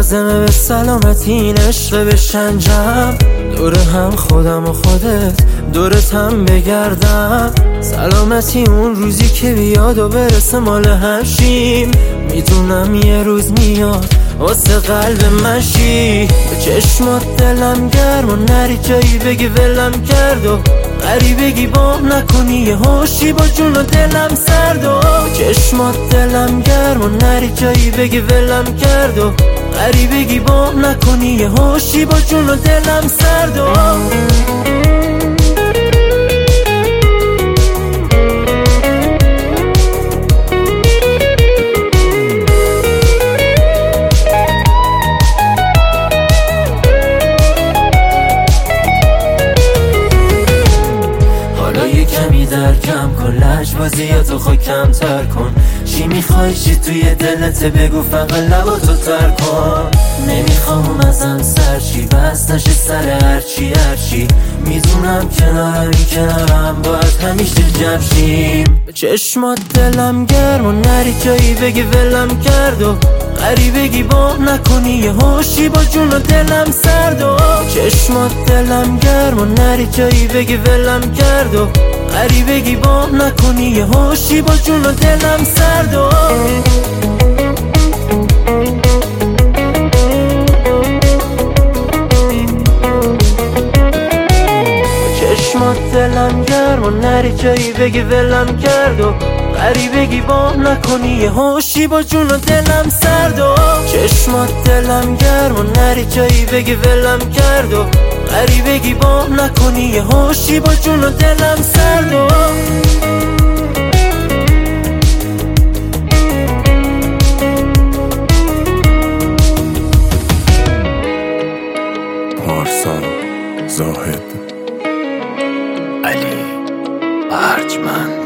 لازمه به سلامتی این عشق بشنجم، دور هم خودم و خودت دورت هم بگردم. سلامتی اون روزی که بیاد و برسه مال همشیم، میدونم یه روز میاد واسه قلب من شی. به چشمات دلم گرم و نری جایی بگی ولم کرد و غریبگی بام نکنی یه هوشی با جون و دلم سرد. و به چشمات دلم گرم و نری جایی بگی ولم کرد و غریبگی بام نکنی یه هوشی با جون و دلم سرد. کمی در کم کن لجبازیاتو خود کمتر کن. چی میخوای چی توی دلت بگو فقط لباتو تر کن. نمیخوام ازم سر چی بس نشه سر هرچی هرچی. میدونم کنارم این کنارم باید همیشه جمع شیم. به چشمات دلم گرم و نری جایی بگی ولم کرد و غریبگی بام نکنی یه هوشی با جون و دلم سرد. و چشمات دلم گرم و نری جایی بگی ولم کرد و غریبگی بام نکنی یه هوشی با جون و دلم سرد. و چشمات دلم گرم و نری جایی بگی ولم کرد و غریبگی بام نکنی یه هوشی با جون و دلم سرد. و چشمات دلم گرم و نری جایی بگی ولم کرد و غریبگی بام نکنی یه هوشی با جون و دلم سرد. و پارسا زاهد، علی ارجمند.